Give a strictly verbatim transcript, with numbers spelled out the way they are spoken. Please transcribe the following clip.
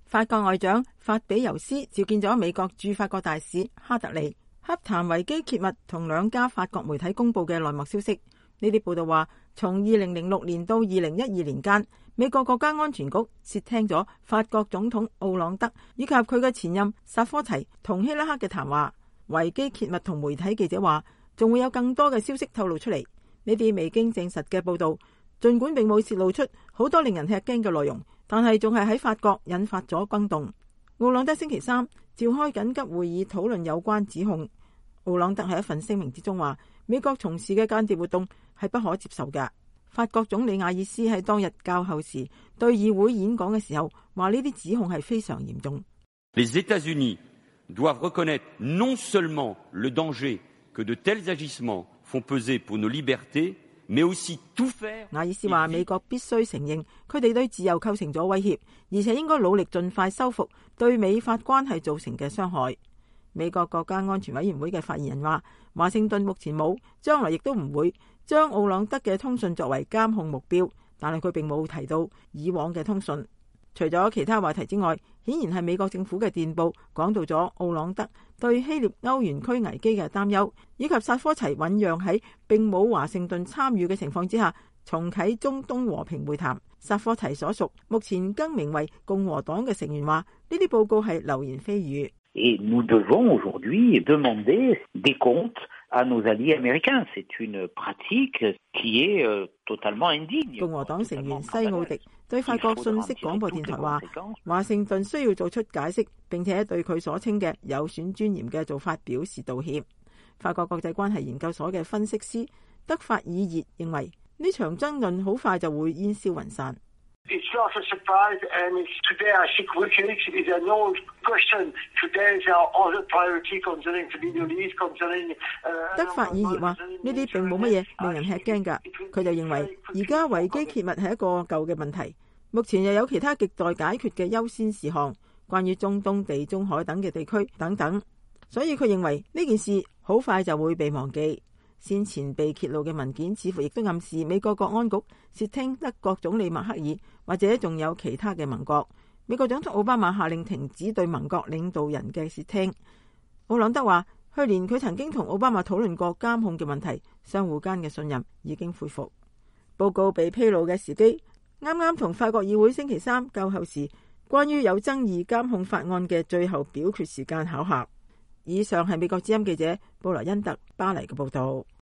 法國外長法比尤斯召見咗美國駐法國大使哈特利，洽談維基揭密同兩家法國媒體公佈嘅內幕消息。呢啲報道話，從二零零六年到二零一二年間，美國國家安全局竊聽咗法國總統奧朗德以及佢嘅前任薩科齊同希拉克嘅談話。維基揭密同媒體記者話，仲會有更多嘅消息透露出嚟。呢啲未經證實嘅報道，儘管並冇泄露出好多令人吃驚嘅內容，但係仲係喺法國引發咗轟動。奧朗德星期三召開緊急會議討論有關指控。奧朗德喺一份聲明之中話，美國從事嘅間諜活動係不可接受嘅。法國總理亞爾斯喺當日較後時對議會演講嘅時候話，呢啲指控係非常嚴重。 Les États-Unis doivent reconnaître non seulement le danger que de tels agissements font peser pour nos libertés, mais aussi tout faire。 亞爾斯話，美國必須承認佢哋對自由構成咗威脅，而且應該努力盡快修復對美法關係造成嘅傷害。美國國家安全委員會嘅發言人話，華盛頓目前冇，將來亦都唔會將奧朗德嘅通訊作為監控目標，但係佢並冇提到以往嘅通訊。除咗其他話題之外，顯然係美國政府嘅電報講到咗奧朗德對希臘歐元區危機嘅擔憂，以及薩科齊醞釀喺並冇華盛頓參與嘅情況之下重啟中東和平會談。薩科齊所屬目前更名為共和黨嘅成員話，呢啲報告係流言蜚語。 Et nous devons aujourd'hui demander des comptes à nos alliés américains. C'est une pratique qui est totalement indigne. 共和黨成員西奧迪對法國信息廣播電台話，華盛頓需要做出解釋，並且對佢所稱嘅有損尊嚴嘅做法表示道歉。法國國際關係研究所嘅分析師德法爾熱認為，呢場爭論好快就會煙消雲散。 It's not a surprise, and it's today I think WikiLeaks is a no question. Today there are other priority concerning the Middle East, concerning。 德法爾熱話，呢啲並冇乜嘢令人吃驚㗎。佢就認為而家維基揭密係一個舊嘅問題，目前又有其他亟待解決嘅優先事項，關於中東、地中海等嘅地區等等，所以佢認為呢件事好快就會被忘記。先前被揭露嘅文件似乎亦都暗示美國國安局竊聽德國總理默克爾，或者仲有其他嘅盟國。美國總統奧巴馬下令停止對盟國領導人嘅竊聽。奧朗德話，去年佢曾經同奧巴馬討論過監控嘅問題，相互間嘅信任已經恢復。報告被披露嘅時機啱啱同法國議會星期三較後時關於有爭議監控法案嘅最後表決時間巧合。以上係美國之音記者布萊恩特巴黎嘅報道。